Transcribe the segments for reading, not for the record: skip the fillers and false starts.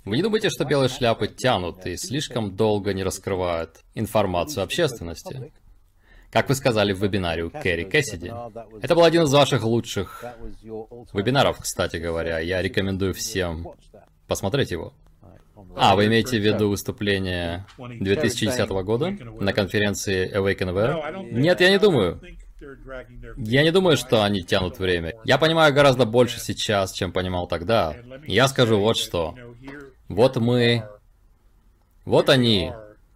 Вы не думаете, что белые шляпы тянут и слишком долго не раскрывают информацию общественности? Как вы сказали в вебинаре у Кэрри Кэссиди. Это был один из ваших лучших вебинаров, кстати говоря. Я рекомендую всем посмотреть его. А, вы имеете в виду выступление 2010 года на конференции Awakenware? Нет, я не думаю. Я не думаю, что они тянут время. Я понимаю гораздо больше сейчас, чем понимал тогда. Я скажу вот что. Вот они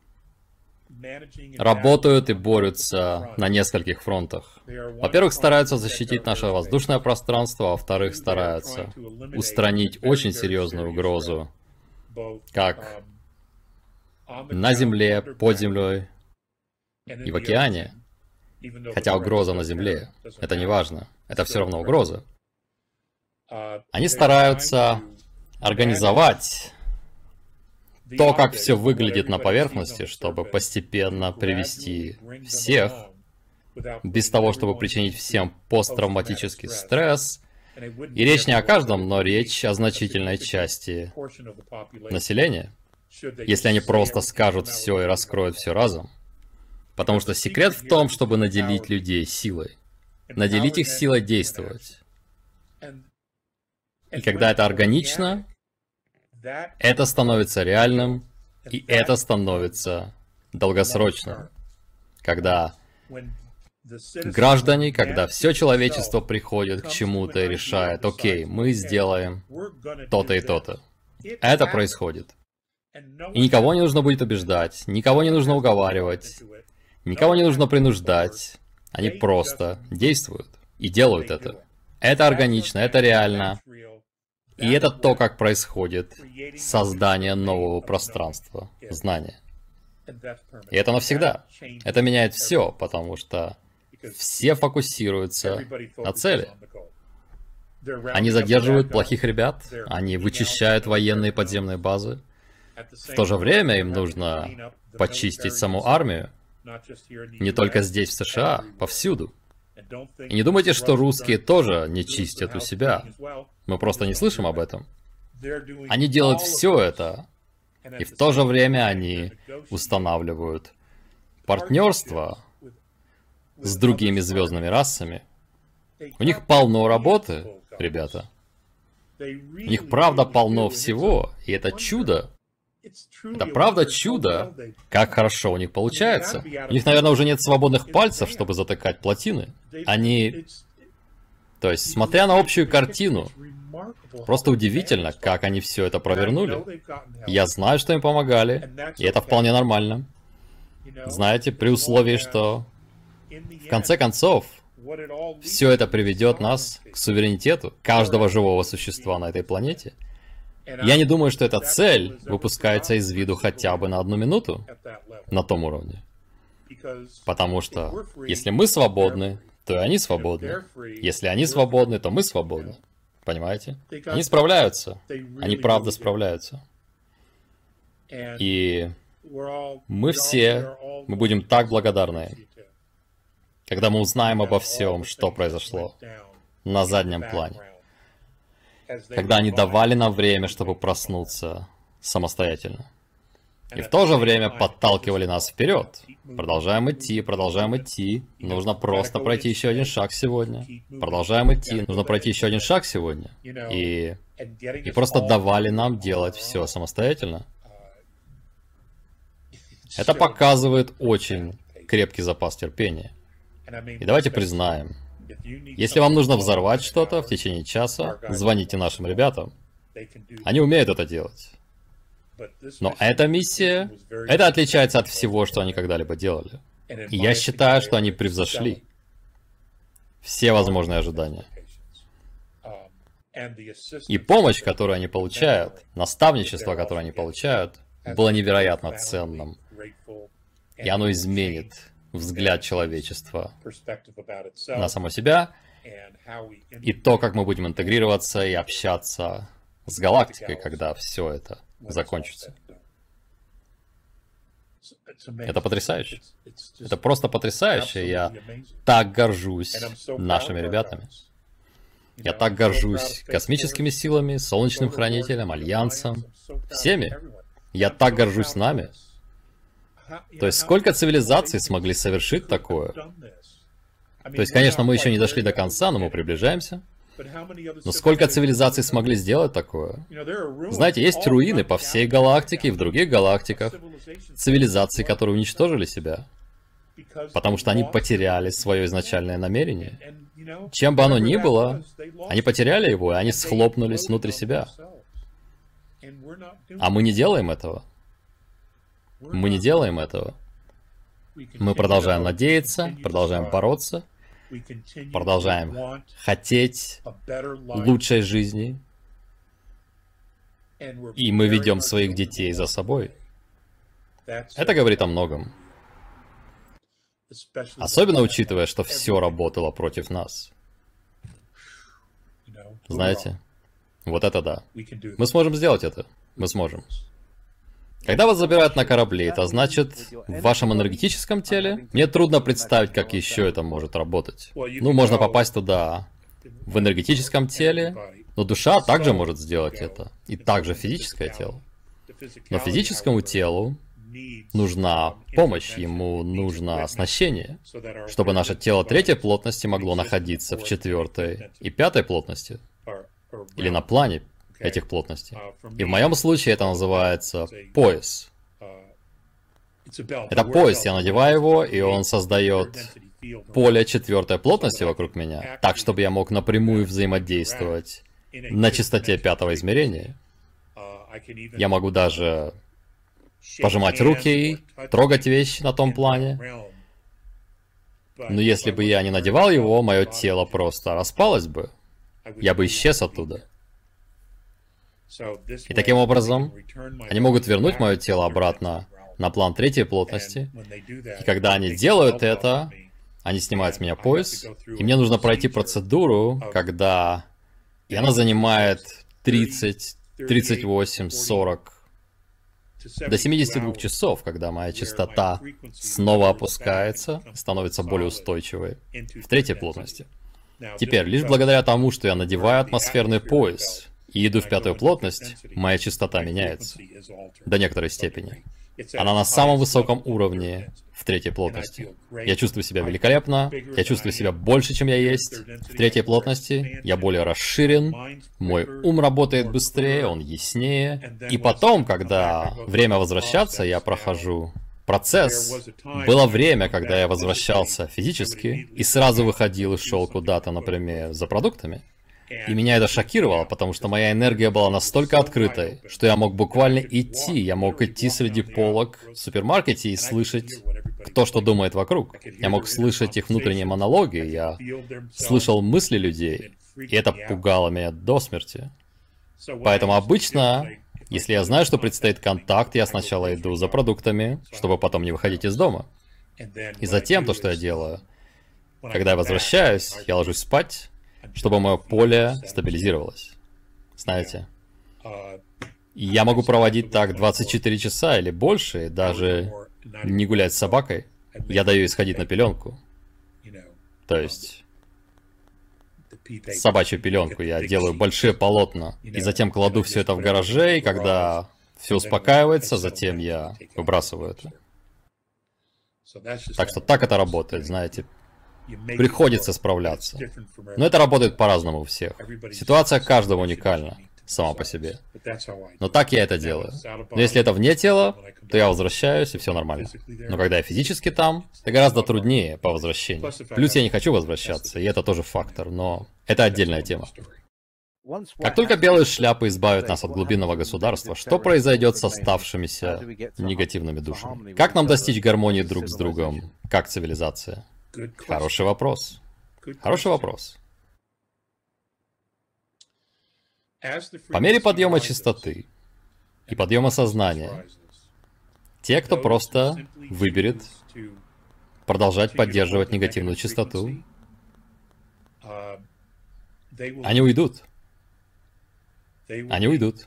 работают и борются на нескольких фронтах. Во-первых, стараются защитить наше воздушное пространство, а во-вторых, стараются устранить очень серьезную угрозу, как на Земле, под землей и в океане. Хотя угроза на Земле, это не важно, это все равно угроза. Они стараются организовать то, как все выглядит на поверхности, чтобы постепенно привести всех, без того, чтобы причинить всем посттравматический стресс. И речь не о каждом, но речь о значительной части населения, если они просто скажут все и раскроют все разом. Потому что секрет в том, чтобы наделить людей силой. Наделить их силой действовать. И когда это органично, это становится реальным, и это становится долгосрочным. Когда граждане, когда все человечество приходит к чему-то и решает, окей, мы сделаем то-то и то-то. Это происходит. И никого не нужно будет убеждать, никого не нужно уговаривать, никого не нужно принуждать. Они просто действуют и делают это. Это органично, это реально. И это то, как происходит создание нового пространства знания. И это навсегда. Это меняет все, потому что все фокусируются на цели. Они задерживают плохих ребят, они вычищают военные подземные базы. В то же время им нужно почистить саму армию. Не только здесь, в США, повсюду. И не думайте, что русские тоже не чистят у себя. Мы просто не слышим об этом. Они делают все это, и в то же время они устанавливают партнерство с другими звездными расами. У них полно работы, ребята. У них правда полно всего, и это чудо. Это правда чудо, как хорошо у них получается. У них, наверное, уже нет свободных пальцев, чтобы затыкать плотины. Они... То есть, смотря на общую картину, просто удивительно, как они все это провернули. Я знаю, что им помогали, и это вполне нормально. Знаете, при условии, что в конце концов все это приведет нас к суверенитету каждого живого существа на этой планете. Я не думаю, что эта цель выпускается из виду хотя бы на 1 минуту на том уровне. Потому что если мы свободны, то и они свободны. Если они свободны, то мы свободны. Понимаете? Они справляются. Они правда справляются. И мы будем так благодарны им, когда мы узнаем обо всем, что произошло на заднем плане. Когда они давали нам время, чтобы проснуться самостоятельно. И в то же время подталкивали нас вперед. Продолжаем идти. Нужно просто пройти еще один шаг сегодня. Продолжаем идти. Нужно пройти еще один шаг сегодня. И просто давали нам делать все самостоятельно. Это показывает очень крепкий запас терпения. И давайте признаем, если вам нужно взорвать что-то в течение часа, звоните нашим ребятам. Они умеют это делать. Но эта миссия, это отличается от всего, что они когда-либо делали. И я считаю, что они превзошли все возможные ожидания. И помощь, которую они получают, наставничество, которое они получают, было невероятно ценным. И оно изменит взгляд человечества на само себя, и то, как мы будем интегрироваться и общаться с галактикой, когда все это закончится. Это потрясающе. Это просто потрясающе. Я так горжусь нашими ребятами. Я так горжусь космическими силами, Солнечным Хранителем, Альянсом, всеми. Я так горжусь нами. То есть сколько цивилизаций смогли совершить такое? То есть, конечно, мы еще не дошли до конца, но мы приближаемся. Но сколько цивилизаций смогли сделать такое? Знаете, есть руины по всей галактике и в других галактиках. Цивилизации, которые уничтожили себя. Потому что они потеряли свое изначальное намерение. Чем бы оно ни было, они потеряли его, и они схлопнулись внутри себя. А мы не делаем этого. Мы не делаем этого. Мы продолжаем надеяться, продолжаем бороться, продолжаем хотеть лучшей жизни, и мы ведем своих детей за собой. Это говорит о многом. Особенно учитывая, что все работало против нас. Знаете, вот это да. Мы сможем сделать это. Мы сможем. Когда вас забирают на корабли, это значит, в вашем энергетическом теле? Мне трудно представить, как еще это может работать. Ну, можно попасть туда, в энергетическом теле, но душа также может сделать это. И также физическое тело. Но физическому телу нужна помощь, ему нужно оснащение, чтобы наше тело третьей плотности могло находиться в четвертой и пятой плотности. Или на плане этих плотностей. И в моем случае это называется пояс. Это пояс, я надеваю его, и он создает поле четвертой плотности вокруг меня, так, чтобы я мог напрямую взаимодействовать на частоте пятого измерения. Я могу даже пожимать руки, трогать вещи на том плане. Но если бы я не надевал его, мое тело просто распалось бы. Я бы исчез оттуда. И таким образом, они могут вернуть мое тело обратно на план третьей плотности. И когда они делают это, они снимают с меня пояс, и мне нужно пройти процедуру, когда... И она занимает 30, 38, 40, до 72 часов, когда моя частота снова опускается, становится более устойчивой в третьей плотности. Теперь, лишь благодаря тому, что я надеваю атмосферный пояс и иду в пятую плотность, моя частота меняется до некоторой степени. Она на самом высоком уровне в третьей плотности. Я чувствую себя великолепно, я чувствую себя больше, чем я есть. В третьей плотности я более расширен, мой ум работает быстрее, он яснее. И потом, когда время возвращаться, я прохожу процесс. Было время, когда я возвращался физически и сразу выходил и шел куда-то, например, за продуктами. И меня это шокировало, потому что моя энергия была настолько открытой, что я мог буквально идти. Я мог идти среди полок в супермаркете и слышать, кто что думает вокруг. Я мог слышать их внутренние монологи, я слышал мысли людей, и это пугало меня до смерти. Поэтому обычно, если я знаю, что предстоит контакт, я сначала иду за продуктами, чтобы потом не выходить из дома. И затем то, что я делаю, когда я возвращаюсь, я ложусь спать, чтобы мое поле стабилизировалось. Знаете? И я могу проводить так 24 часа или больше, и даже не гулять с собакой. Я даю ей сходить на пеленку. То есть собачью пеленку. Я делаю большие полотна. И затем кладу все это в гараже, и когда все успокаивается, затем я выбрасываю это. Так что так это работает, знаете. Приходится справляться. Но это работает по-разному у всех. Ситуация каждого уникальна сама по себе. Но так я это делаю. Но если это вне тела, то я возвращаюсь, и все нормально. Но когда я физически там, это гораздо труднее по возвращению. Плюс я не хочу возвращаться, и это тоже фактор, но это отдельная тема. Как только белые шляпы избавят нас от глубинного государства, что произойдет с оставшимися негативными душами? Как нам достичь гармонии друг с другом, как цивилизация? Хороший вопрос. Хороший вопрос. По мере подъема частоты и подъема сознания, те, кто просто выберет продолжать поддерживать негативную частоту, они уйдут. Они уйдут.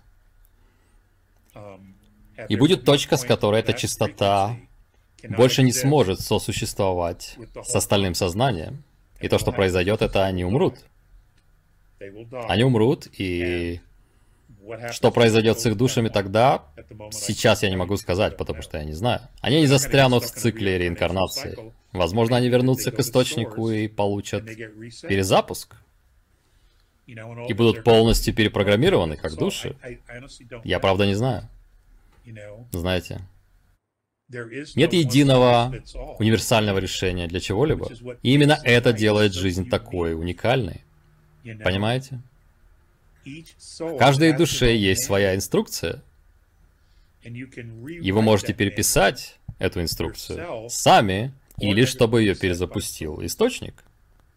И будет точка, с которой эта частота больше не сможет сосуществовать с остальным сознанием. И то, что произойдет, это они умрут. Они умрут, и что произойдет с их душами тогда, сейчас я не могу сказать, потому что я не знаю. Они не застрянут в цикле реинкарнации. Возможно, они вернутся к источнику и получат перезапуск. И будут полностью перепрограммированы, как души. Я правда не знаю. Знаете, нет единого универсального решения для чего-либо. И именно это делает жизнь такой уникальной. Понимаете? В каждой душе есть своя инструкция. И вы можете переписать эту инструкцию сами, или чтобы ее перезапустил источник.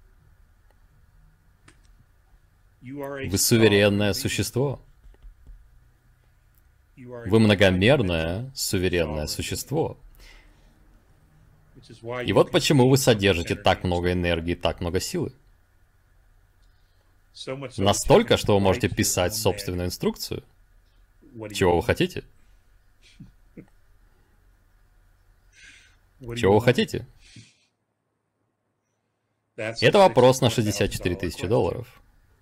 Вы суверенное существо. Вы многомерное, суверенное существо. И вот почему вы содержите так много энергии, так много силы. Настолько, что вы можете писать собственную инструкцию. Чего вы хотите? Чего вы хотите? Это вопрос на 64 тысячи долларов.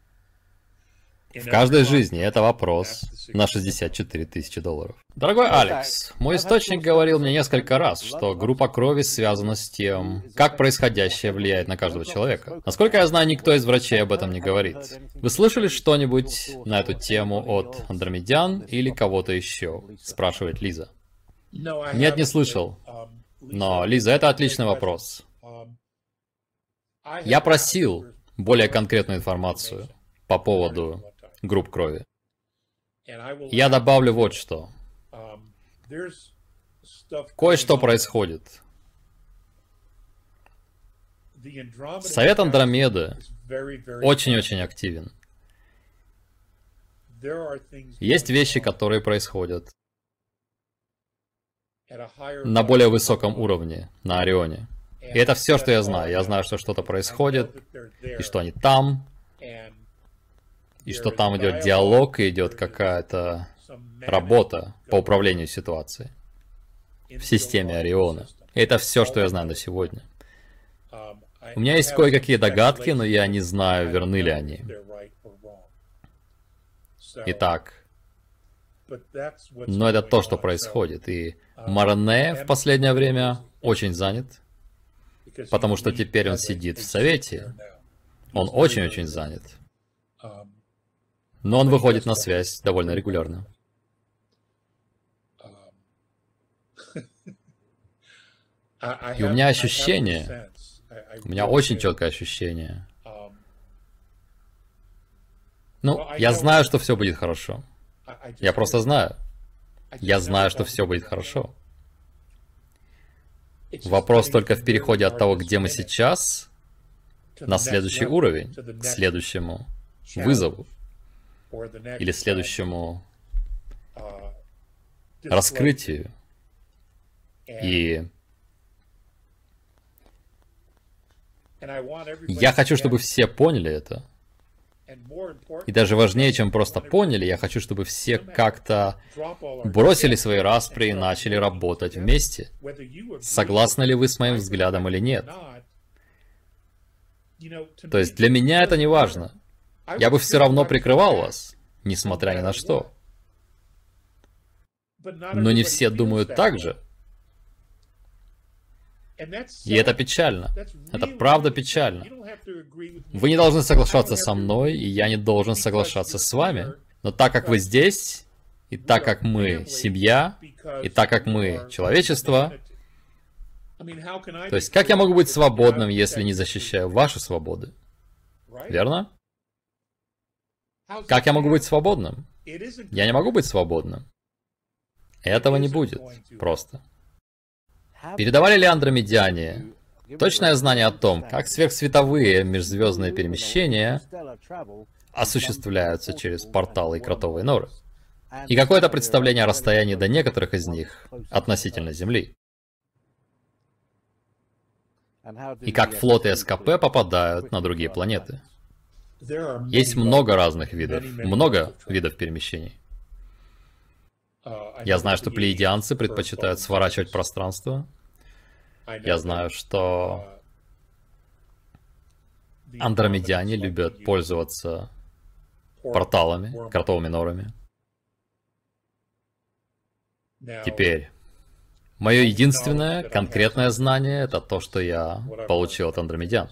В каждой жизни это вопрос на 64 тысячи долларов. Дорогой Алекс, мой источник говорил мне несколько раз, что группа крови связана с тем, как происходящее влияет на каждого человека. Насколько я знаю, никто из врачей об этом не говорит. Вы слышали что-нибудь на эту тему от андромедян или кого-то еще? Спрашивает Лиза. Нет, не слышал. Но, Лиза, это отличный вопрос. Я просил более конкретную информацию по поводу групп крови. Я добавлю вот что. Кое-что происходит. Совет Андромеды очень-очень активен. Есть вещи, которые происходят на более высоком уровне, на Орионе. И это все, что я знаю. Я знаю, что что-то происходит, и что они там, и что там идет диалог, и идет какая-то работа по управлению ситуацией в системе Ориона. И это все, что я знаю на сегодня. У меня есть кое-какие догадки, но я не знаю, верны ли они. Итак, но это то, что происходит. И Маране в последнее время очень занят, потому что теперь он сидит в Совете. Он очень-очень занят. Но он выходит на связь довольно регулярно. И у меня ощущение, у меня очень четкое ощущение. Ну, я знаю, что все будет хорошо. Я просто знаю. Я знаю, что все будет хорошо. Вопрос только в переходе от того, где мы сейчас, на следующий уровень, к следующему вызову. Или следующему раскрытию. И я хочу, чтобы все поняли это. И даже важнее, чем просто поняли, я хочу, чтобы все как-то бросили свои распри и начали работать вместе. Согласны ли вы с моим взглядом или нет? То есть для меня это не важно. Я бы все равно прикрывал вас, несмотря ни на что. Но не все думают так же. И это печально. Это правда печально. Вы не должны соглашаться со мной, и я не должен соглашаться с вами. Но так как вы здесь, и так как мы семья, и так как мы человечество, то есть как я могу быть свободным, если не защищаю ваши свободы? Верно? Как я могу быть свободным? Я не могу быть свободным. Этого не будет. Просто. Передавали ли андромедяне точное знание о том, как сверхсветовые межзвездные перемещения осуществляются через порталы и кротовые норы? И какое-то представление о расстоянии до некоторых из них относительно Земли? И как флоты СКП попадают на другие планеты? Есть много разных видов, много видов перемещений. Я знаю, что плеядианцы предпочитают сворачивать пространство. Я знаю, что андромедяне любят пользоваться порталами, кротовыми норами. Теперь, мое единственное конкретное знание — это то, что я получил от андромедян.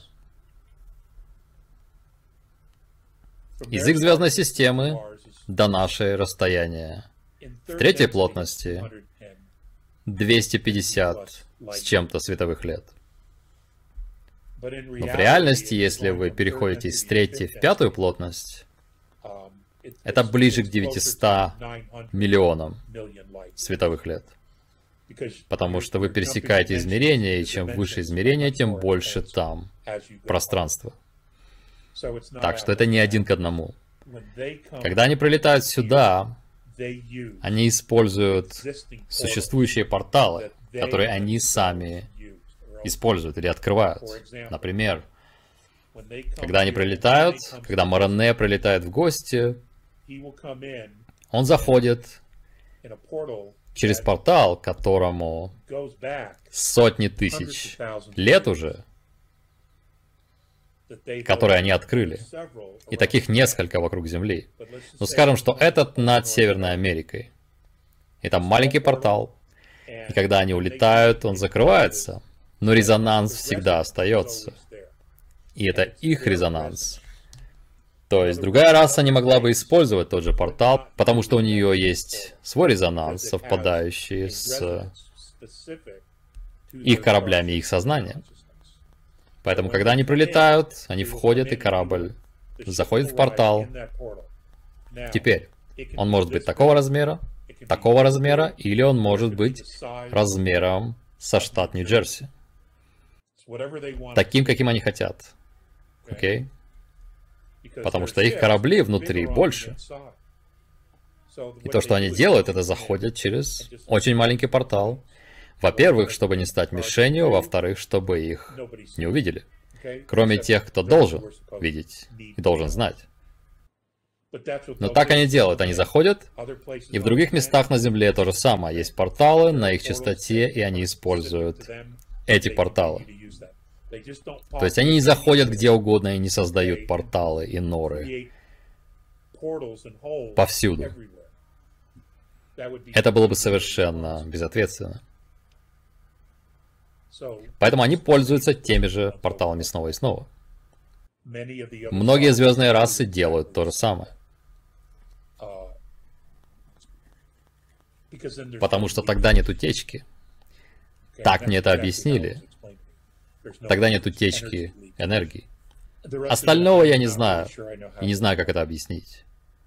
Из их звездной системы до нашей расстояние в третьей плотности 250 с чем-то световых лет. Но в реальности, если вы переходите из третьей в пятую плотность, это ближе к 900 миллионам световых лет. Потому что вы пересекаете измерения, и чем выше измерение, тем больше там пространства. Так что это не один к одному. Когда они прилетают сюда, они используют существующие порталы, которые они сами используют или открывают. Например, когда они прилетают, когда Моране прилетает в гости, он заходит через портал, которому сотни тысяч лет уже, которые они открыли. И таких несколько вокруг Земли. Но скажем, что этот над Северной Америкой. И там маленький портал. И когда они улетают, он закрывается. Но резонанс всегда остается. И это их резонанс. То есть другая раса не могла бы использовать тот же портал, потому что у нее есть свой резонанс, совпадающий с их кораблями и их сознанием. Поэтому, когда они прилетают, они входят, и корабль заходит в портал. Теперь, он может быть такого размера, или он может быть размером со штат Нью-Джерси. Таким, каким они хотят. Окей? Потому что их корабли внутри больше. И то, что они делают, это заходят через очень маленький портал. Во-первых, чтобы не стать мишенью, во-вторых, чтобы их не увидели. Кроме тех, кто должен видеть и должен знать. Но так они делают, они заходят, и в других местах на Земле то же самое. Есть порталы на их частоте, и они используют эти порталы. То есть они не заходят где угодно и не создают порталы и норы повсюду. Это было бы совершенно безответственно. Поэтому они пользуются теми же порталами снова и снова. Многие звездные расы делают то же самое. Потому что тогда нет утечки. Так мне это объяснили. Тогда нет утечки энергии. Остального я не знаю. И не знаю, как это объяснить.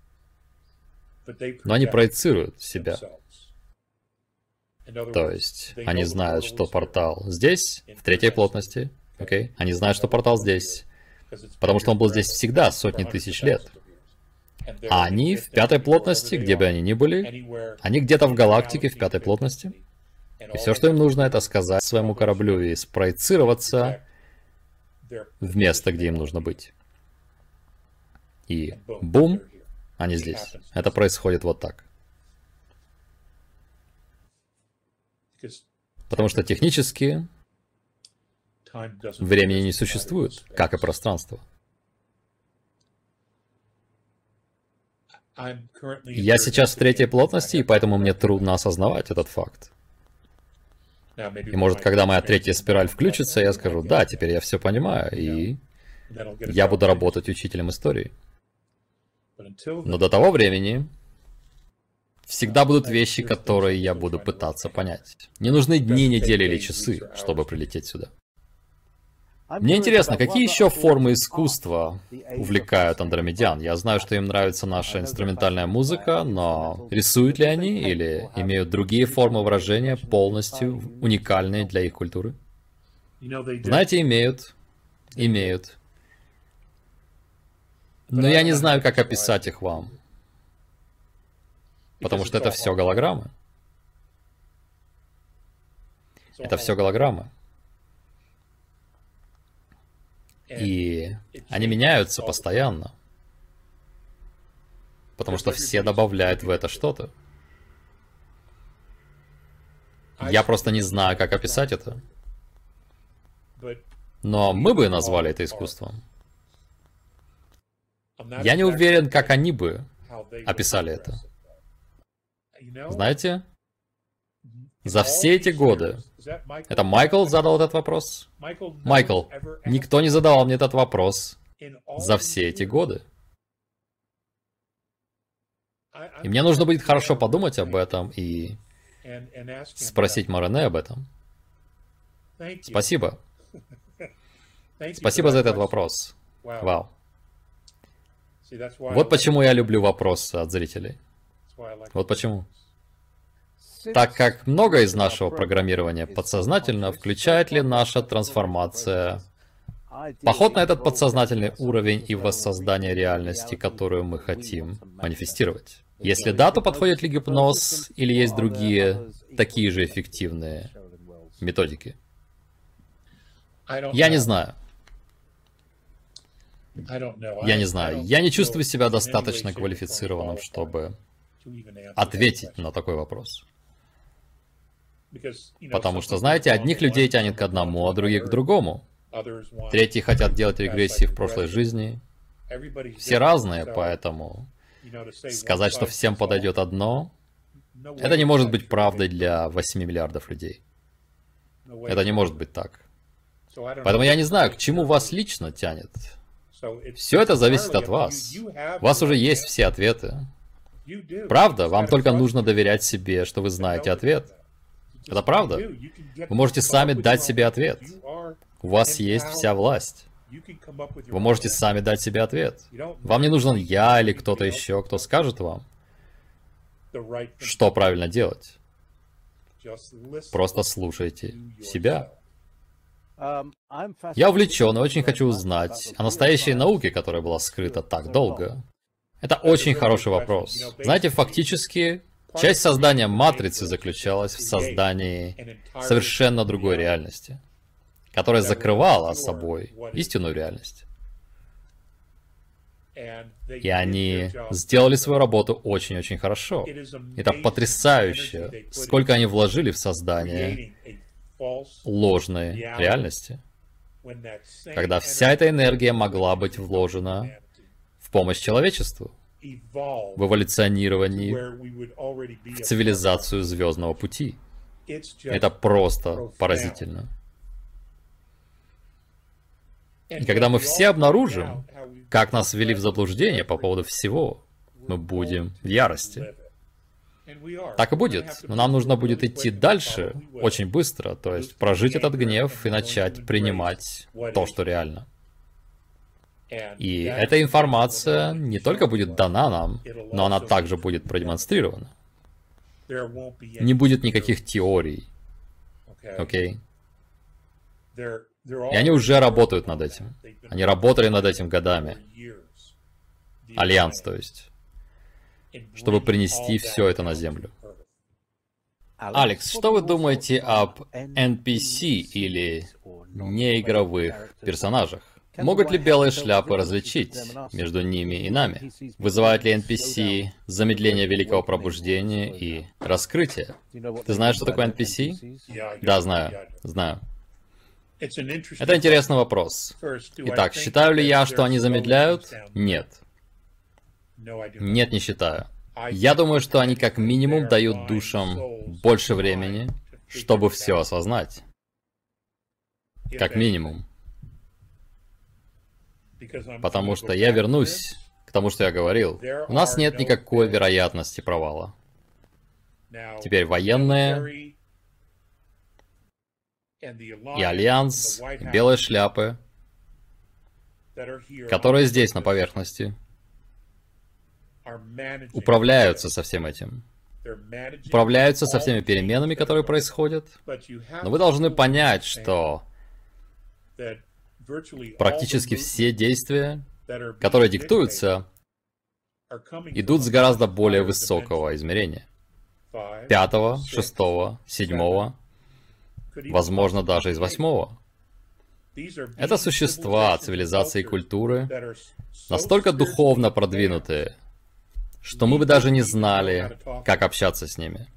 Но они проецируют себя. То есть, они знают, что портал здесь, в третьей плотности. Окей? Они знают, что портал здесь. Потому что он был здесь всегда, сотни тысяч лет. А они в пятой плотности, где бы они ни были, они где-то в галактике в пятой плотности. И все, что им нужно, это сказать своему кораблю и спроецироваться в место, где им нужно быть. И бум, они здесь. Это происходит вот так. Потому что технически времени не существует, как и пространство. Я сейчас в третьей плотности, и поэтому мне трудно осознавать этот факт. И может, когда моя третья спираль включится, я скажу, да, теперь я все понимаю, и я буду работать учителем истории. Но до того времени всегда будут вещи, которые я буду пытаться понять. Не нужны дни, недели или часы, чтобы прилететь сюда. Мне интересно, какие еще формы искусства увлекают андромедян? Я знаю, что им нравится наша инструментальная музыка, но рисуют ли они или имеют другие формы выражения, полностью уникальные для их культуры? Знаете, имеют. Имеют. Но я не знаю, как описать их вам. Потому что это все голограммы. Это все голограммы. И они меняются постоянно. Потому что все добавляют в это что-то. Я просто не знаю, как описать это. Но мы бы назвали это искусством. Я не уверен, как они бы описали это. Знаете, за все эти годы... Это Майкл задал этот вопрос? Майкл, никто не задавал мне этот вопрос за все эти годы. И мне нужно будет хорошо подумать об этом и спросить Морене об этом. Спасибо. Спасибо за этот вопрос. Вау. Вот почему я люблю вопросы от зрителей. Вот почему. Так как многое из нашего программирования подсознательно, включает ли наша трансформация поход на этот подсознательный уровень и воссоздание реальности, которую мы хотим манифестировать? Если да, то подходит ли гипноз или есть другие, такие же эффективные методики? Я не знаю. Я не знаю. Я не чувствую себя достаточно квалифицированным, чтобы ответить на такой вопрос. Потому что, знаете, одних людей тянет к одному, а других к другому. Третьи хотят делать регрессии в прошлой жизни. Все разные, поэтому сказать, что всем подойдет одно, это не может быть правдой для 8 миллиардов людей. Это не может быть так. Поэтому я не знаю, к чему вас лично тянет. Все это зависит от вас. У вас уже есть все ответы. Правда, вам только нужно доверять себе, что вы знаете ответ. Это правда. Вы можете сами дать себе ответ. У вас есть вся власть. Вы можете сами дать себе ответ. Вам не нужен я или кто-то еще, кто скажет вам, что правильно делать. Просто слушайте себя. Я увлечен и очень хочу узнать о настоящей науке, которая была скрыта так долго. Это очень хороший вопрос. Знаете, фактически, часть создания матрицы заключалась в создании совершенно другой реальности, которая закрывала собой истинную реальность. И они сделали свою работу очень-очень хорошо. Это потрясающе, сколько они вложили в создание ложной реальности, когда вся эта энергия могла быть вложена в помощь человечеству, в эволюционировании, в цивилизацию звездного пути. Это просто поразительно. И когда мы все обнаружим, как нас ввели в заблуждение по поводу всего, мы будем в ярости. Так и будет, но нам нужно будет идти дальше очень быстро, то есть прожить этот гнев и начать принимать то, что реально. И эта информация не только будет дана нам, но она также будет продемонстрирована. Не будет никаких теорий. Окей? И они уже работают над этим. Они работали над этим годами. Альянс, то есть. Чтобы принести все это на Землю. Алекс, что вы думаете об NPC или неигровых персонажах? Могут ли белые шляпы различить между ними и нами? Вызывают ли NPC замедление великого пробуждения и раскрытия? Ты знаешь, что такое NPC? Да, знаю. Знаю. Это интересный вопрос. Итак, считаю ли я, что они замедляют? Нет. Нет, не считаю. Я думаю, что они как минимум дают душам больше времени, чтобы все осознать. Как минимум. Потому что я вернусь к тому, что я говорил. У нас нет никакой вероятности провала. Теперь военные и Альянс, и белые шляпы, которые здесь на поверхности, управляются со всем этим. Управляются со всеми переменами, которые происходят. Но вы должны понять, что практически все действия, которые диктуются, идут с гораздо более высокого измерения. 5-го, 6-го, 7-го, возможно, даже из 8-го. Это существа цивилизации и культуры, настолько духовно продвинутые, что мы бы даже не знали, как общаться с ними.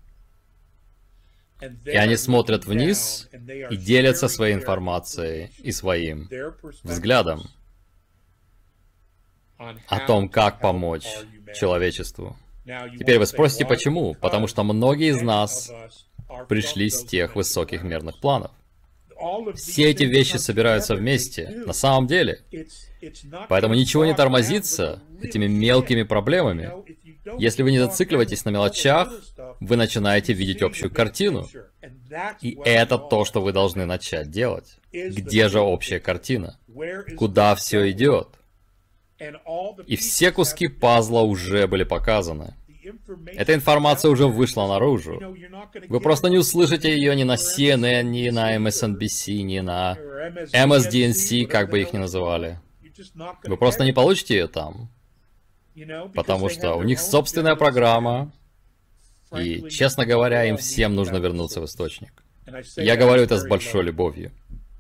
И они смотрят вниз и делятся своей информацией и своим взглядом о том, как помочь человечеству. Теперь вы спросите, почему? Потому что многие из нас пришли с тех высоких мерных планов. Все эти вещи собираются вместе, на самом деле. Поэтому ничего не тормозится этими мелкими проблемами. Если вы не зацикливаетесь на мелочах, вы начинаете видеть общую картину. И это то, что вы должны начать делать. Где же общая картина? Куда все идет? И все куски пазла уже были показаны. Эта информация уже вышла наружу. Вы просто не услышите ее ни на CNN, ни на MSNBC, ни на MSDNC, как бы их ни называли. Вы просто не получите ее там. Потому что у них собственная программа. И, честно говоря, им всем нужно вернуться в источник. Я говорю это с большой любовью.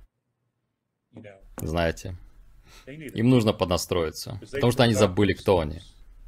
Знаете, им нужно поднастроиться. Потому что они забыли, кто они.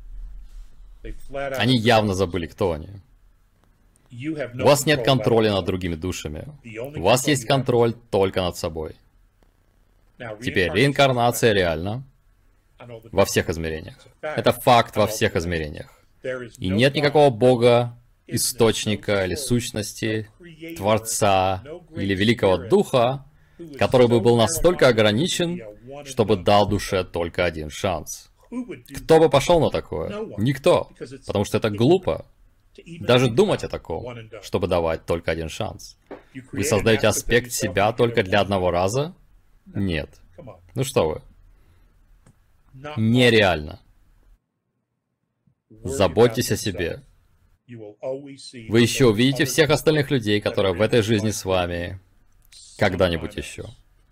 Они явно забыли, кто они. У вас нет контроля над другими душами. У вас есть контроль только над собой. Теперь, реинкарнация реальна во всех измерениях. Это факт во всех измерениях. И нет никакого бога, источника или сущности, Творца или Великого Духа, который бы был настолько ограничен, чтобы дал душе только один шанс. Кто бы пошел на такое? Никто. Потому что это глупо. Даже думать о таком, чтобы давать только один шанс. Вы создаете аспект себя только для одного раза? Нет. Ну что вы? Нереально. Заботьтесь о себе. Вы еще увидите всех остальных людей, которые в этой жизни с вами когда-нибудь еще.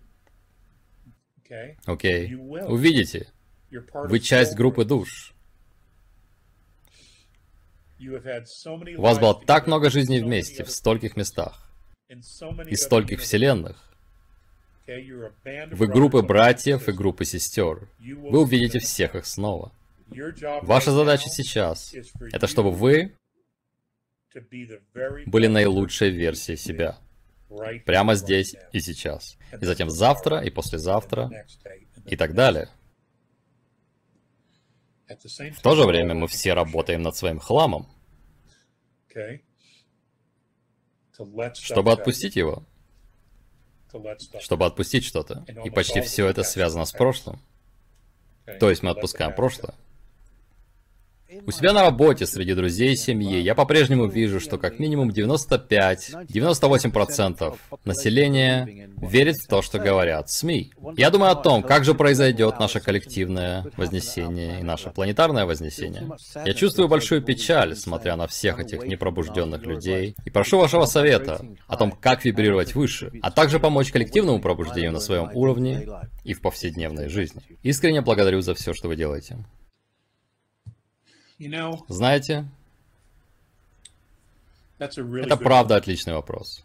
Окей? Увидите. Вы часть группы душ. У вас было так много жизней вместе, в стольких местах, и стольких вселенных. Вы группы братьев и группы сестер. Вы увидите всех их снова. Ваша задача сейчас — это чтобы вы были наилучшей версией себя. Прямо здесь и сейчас. И затем завтра, и послезавтра, и так далее. В то же время мы все работаем над своим хламом, чтобы отпустить его, чтобы отпустить что-то. И почти все это связано с прошлым. То есть мы отпускаем прошлое. У себя на работе, среди друзей и семьи, я по-прежнему вижу, что как минимум 95-98% населения верит в то, что говорят СМИ. Я думаю о том, как же произойдет наше коллективное вознесение и наше планетарное вознесение. Я чувствую большую печаль, смотря на всех этих непробужденных людей, и прошу вашего совета о том, как вибрировать выше, а также помочь коллективному пробуждению на своем уровне и в повседневной жизни. Искренне благодарю за все, что вы делаете. Знаете, это правда отличный вопрос.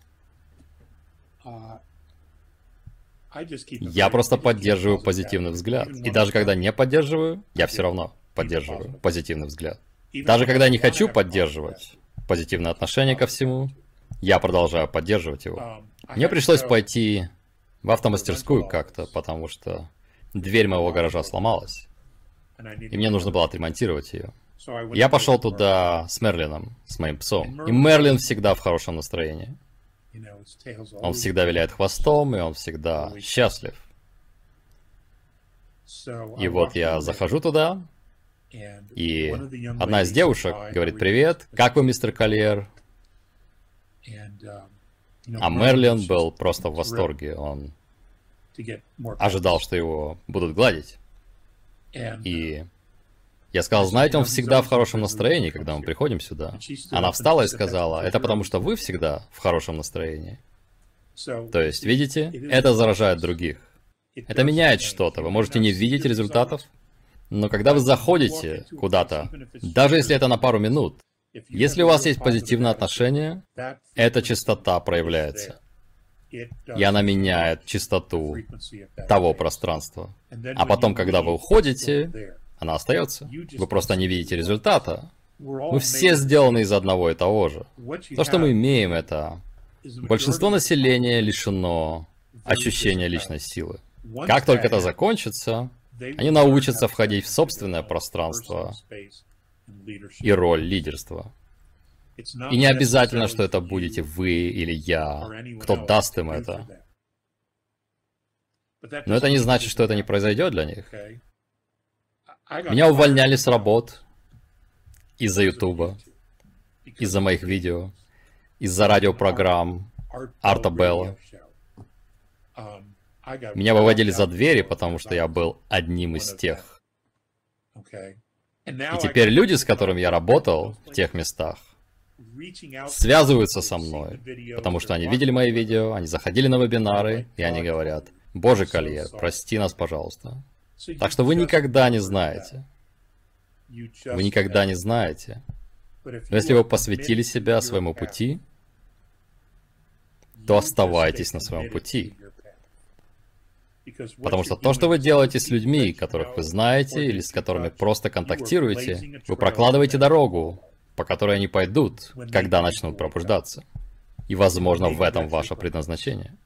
Я просто поддерживаю позитивный взгляд. И даже когда не поддерживаю, я все равно поддерживаю позитивный взгляд. Даже когда не хочу поддерживать позитивное отношение ко всему, я продолжаю поддерживать его. Мне пришлось пойти в автомастерскую как-то, потому что дверь моего гаража сломалась. И мне нужно было отремонтировать ее. Я пошел туда с Мерлином, с моим псом. И Мерлин всегда в хорошем настроении. Он всегда виляет хвостом, и он всегда счастлив. И вот я захожу туда, и одна из девушек говорит: «Привет, как вы, мистер Колльер?» А Мерлин был просто в восторге. Он ожидал, что его будут гладить. И я сказал: «Знаете, он всегда в хорошем настроении, когда мы приходим сюда». Она встала и сказала: «Это потому что вы всегда в хорошем настроении». То есть, видите, это заражает других. Это меняет что-то. Вы можете не видеть результатов, но когда вы заходите куда-то, даже если это на пару минут, если у вас есть позитивное отношение, эта частота проявляется. И она меняет частоту того пространства. А потом, когда вы уходите, она остается. Вы просто не видите результата. Мы все сделаны из одного и того же. То, что мы имеем, это... Большинство населения лишено ощущения личной силы. Как только это закончится, Они научатся входить в собственное пространство и роль лидерства. И не обязательно, что это будете вы или я, кто даст им это. Но это не значит, что это не произойдет для них. Меня увольняли с работ из-за Ютуба, из-за моих видео, из-за радиопрограмм Арта Белла. Меня выводили за двери, потому что я был одним из тех. И теперь люди, с которыми я работал в тех местах, связываются со мной, потому что они видели мои видео, они заходили на вебинары, и они говорят: «Боже, Кольер, прости нас, пожалуйста». Так что вы никогда не знаете. Вы никогда не знаете. Но если вы посвятили себя своему пути, то оставайтесь на своем пути. Потому что то, что вы делаете с людьми, которых вы знаете, или с которыми просто контактируете, вы прокладываете дорогу, по которой они пойдут, когда начнут пробуждаться. И, возможно, в этом ваше предназначение.